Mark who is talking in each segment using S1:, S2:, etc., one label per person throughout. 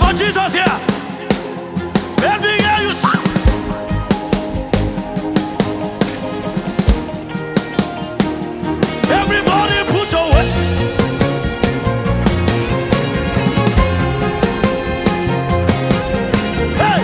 S1: for Jesus here. Let me hear you shout. Everybody put your weight. Hey.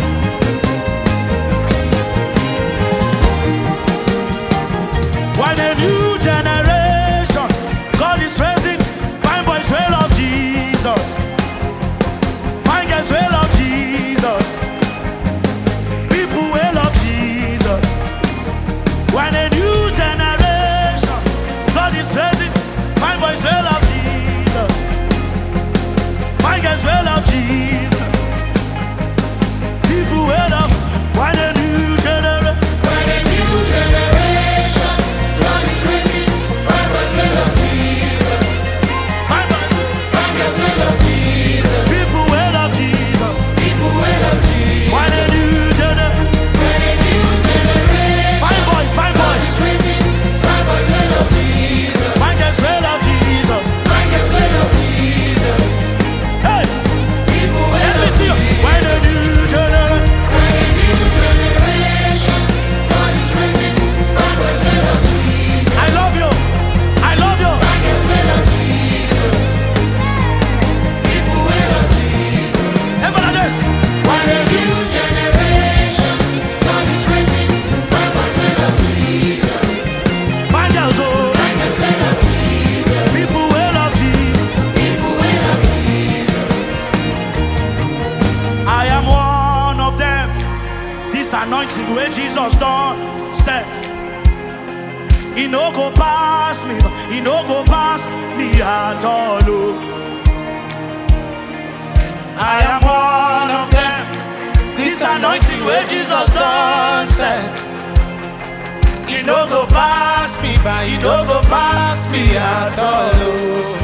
S1: When a new generation God is raising, fine boys will love Jesus. Fine girls will love Jesus. People will love Jesus. When a new generation God is raising, fine boys will love Jesus. Fine girls will love Jesus. People will love. When a new generation.
S2: When a new generation God is raising, fine boys will love Jesus.
S1: Fine boys.
S2: Fine girls will love Jesus.
S1: People will love Jesus.
S2: People will love Jesus.
S1: When a new generation.
S2: When a new generation
S1: Fine boys, fine
S2: God
S1: boys.
S2: is raising, fine boys will love Jesus.
S1: Fine girls will love Jesus.
S2: Fine girls will love Jesus.
S1: Hey,
S2: People will
S1: let me
S2: love
S1: see you.
S2: Jesus.
S1: When a new generation.
S2: When a new generation God is raising, fine boys will love Jesus.
S1: I love you. I love you.
S2: Fine girls will love Jesus. People will love Jesus.
S1: Everybody this.
S2: When a new generation God is raising, fine boys will love Jesus.
S1: Fine girls, oh.
S2: Fine girls will love Jesus.
S1: People will love Jesus.
S2: People will love Jesus.
S1: I am one of them. This anointing where Jesus done said, he no go pass me, he no go pass me at all. Oh. I am one of them. This anointing where Jesus done said, he no go pass me by, he no go pass me at all. Oh.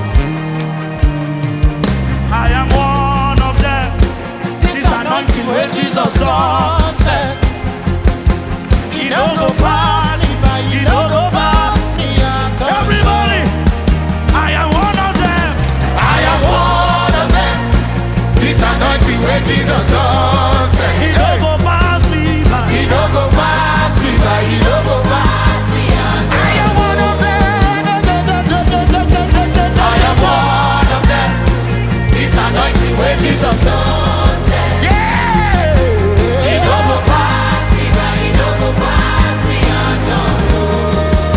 S1: I am one of them. This anointing where Jesus done said, he no go pass me by, he no go pass me at all. Everybody, I am one of them.
S2: I am one of them. This anointing where Jesus does it.
S1: He no go pass me by.
S2: He no go pass me by. He no go pass me by. I am one of them.
S1: I am one of them. This anointing where Jesus done said,
S2: Yeah.
S1: he no go pass.
S2: me by. He no go pass me at all.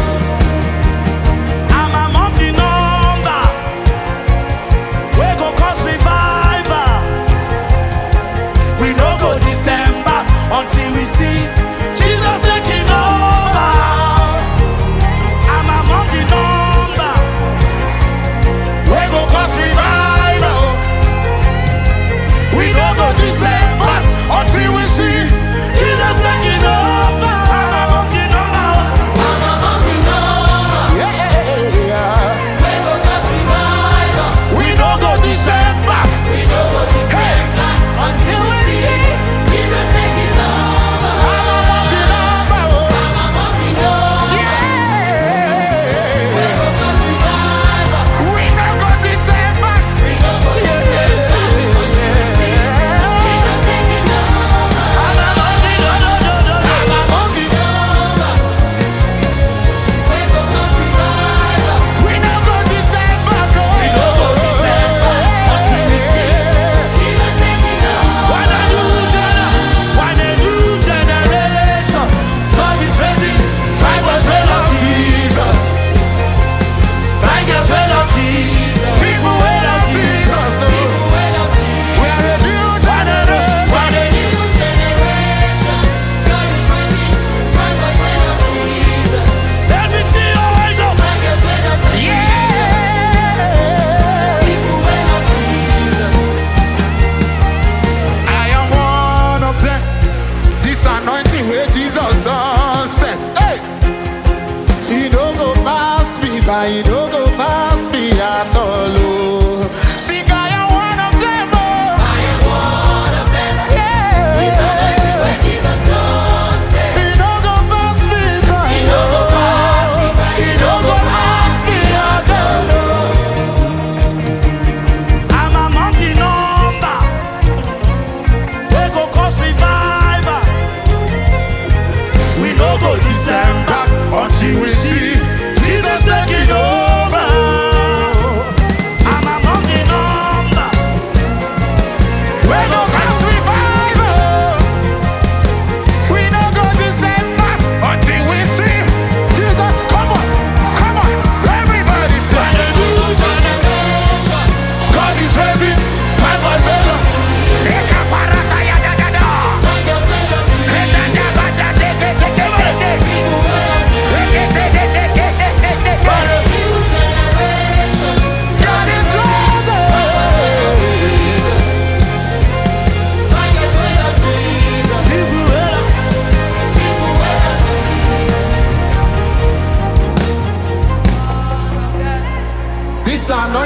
S1: I'm among the number. We go cause revival. We no go December until we see Jesus taking over. I'm among the number. We go cause revival. We no go December until we see Jesus taking over. I'm among the number.
S2: I'm among the number.
S1: Yeah.
S2: We go cause revival.
S1: We no go December.
S2: We no go December until we see Jesus taking over.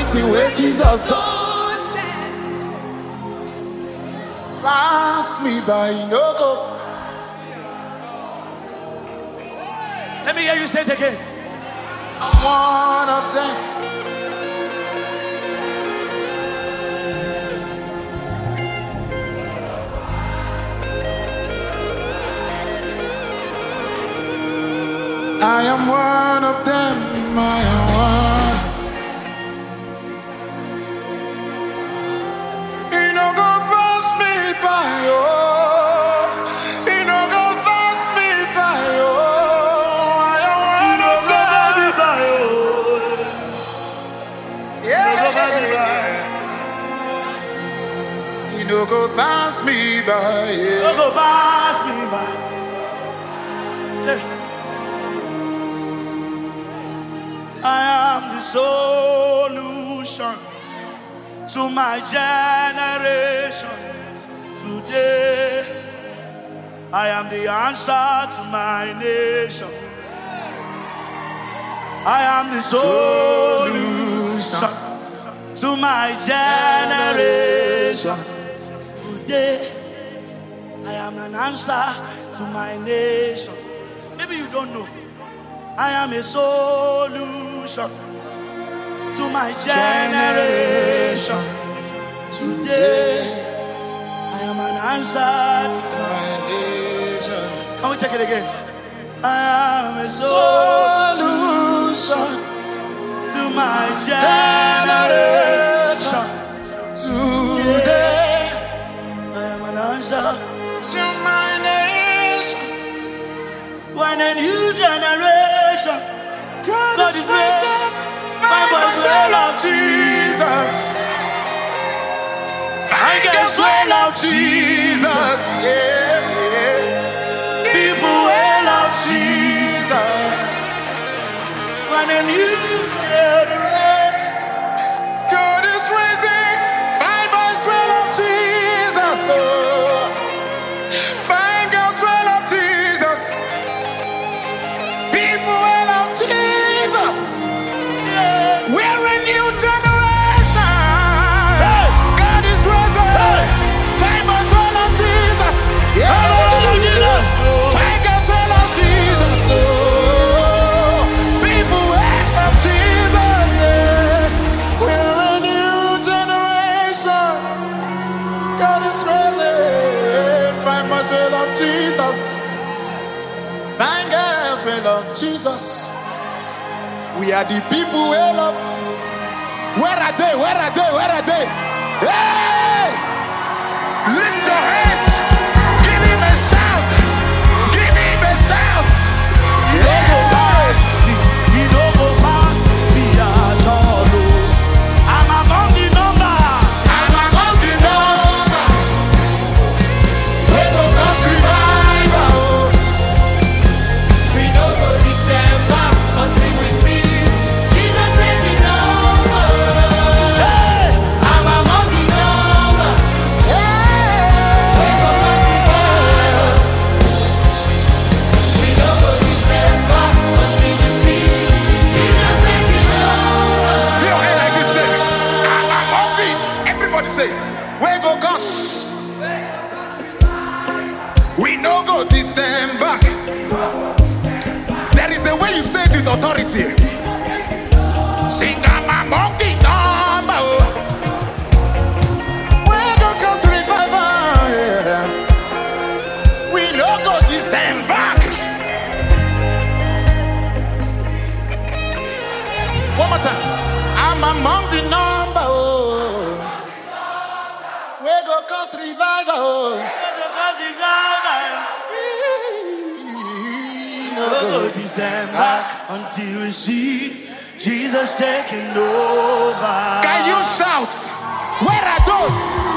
S3: something where Jesus done. Pass me by, no go.
S1: Let me hear you say it again.
S3: I'm one of them. I am one of them. I am one. You know, go pass me by, oh. You know, go pass me by, oh. I am one of them. Yeah. You know, go pass me by, yeah.
S1: Go pass me by. Say, I am the solution to my generation. Today, I am the answer to my nation. I am the solution to my generation. Today, I am an answer to my nation. Maybe you don't know. I am a solution to my generation. Today, I am an answer to my nation. Can we take it again? I am a solution to my generation. Today, I am an answer
S3: To my nation.
S1: when a new generation God is raising. My boys will love
S3: Jesus. Find us will love Jesus. Yeah, yeah.
S1: people will love
S3: Jesus.
S1: when a new generation.
S3: God is raising. Find us will love Jesus. Oh. Find us will love Jesus. People will love Jesus.
S1: Yeah.
S3: We're a new generation.
S1: Hey.
S3: God is raising.
S1: Hey.
S3: Find us will love Jesus. Yeah.
S1: Jesus.
S3: Find us will love Jesus. Oh. People will love Jesus. Yeah. We're a new generation. God is raising. Find us will love Jesus. Find girls will love Jesus. We are the people we love. Where are they? Where are they? Where are they? Hey! Lift your hands. Give him a shout. Give him a shout.
S1: He don't go past me. He don't go past me at all. Oh. I'm among the number.
S3: I'm among the number. We go cause revival.
S2: We don't go December until we see Jesus taking over.
S1: Hey,
S2: I'm among the number. We go cause revival. We don't go December until we see Jesus taking over.
S3: Do your hand like this, say, I'm among the. Everybody say, we go cause. We no go December. There is a way you say it with authority. Sing, I'm among the number. We go cause revival. Yeah. We no go December. One more time. I'm among the number. Oh. We go cause revival.
S1: no go December until we see Jesus taking over.
S3: Can you shout? Where are those